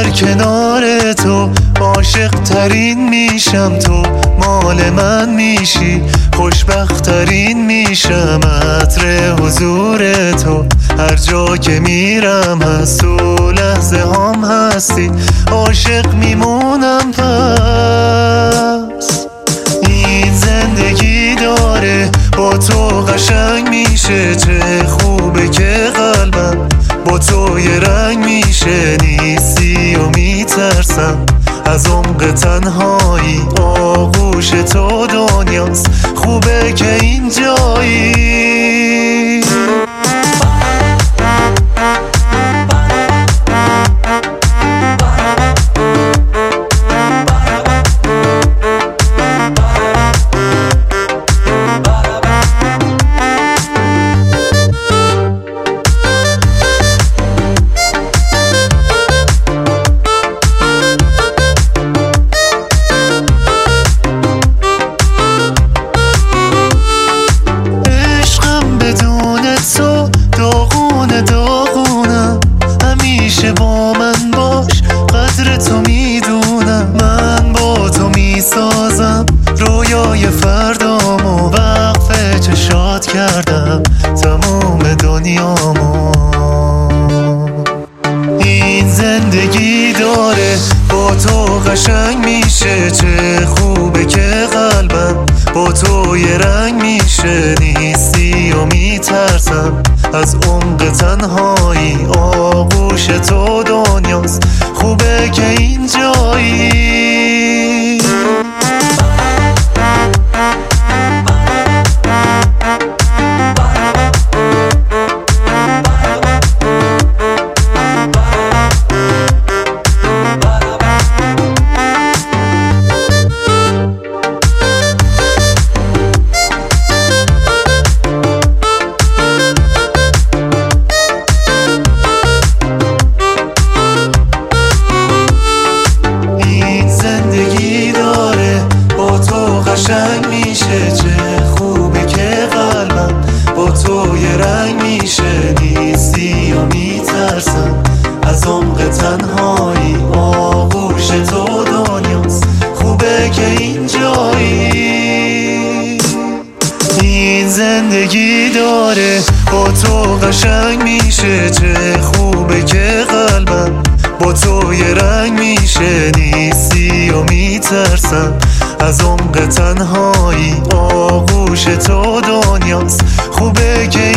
در کنار تو عاشق ترین میشم، تو مال من میشی، خوشبخت ترین میشم. عطر حضور تو هر جا که میرم هست، تو لحظه هم هستی، عاشق میمونم. پس این زندگی داره با تو قشنگ میشه، چه خوبه که قلبم با تو یه رنگ میشه. نیستی و میترسم از عمق تنهایی، آغوش تو دنیاست، خوبه که اینجایی. داغونم همیشه با من باش، قدر تو میدونم. من با تو میسازم رویای فردامو، وقف چشات کردم تموم دنیامو. این زندگی داره با تو قشنگ میشه، چه خوبه که قلبم با تو یه رنگ میشه. نیستی و میترسم از عمق تنهایی، آغوش تو دنیاست، خوبه که اینجایی. قشنگ میشه، چه خوبه که قلبم با تو یه رنگ میشه. نیستی و میترسم از عمق تنهایی، آغوش تو دنیاست، خوبه که اینجایی. این زندگی داره با تو قشنگ میشه، چه خوبه که قلبم با تو یه رنگ میشه. نیستی و میترسم از عمق تنهایی، آغوش تو دنیاست، خوبه که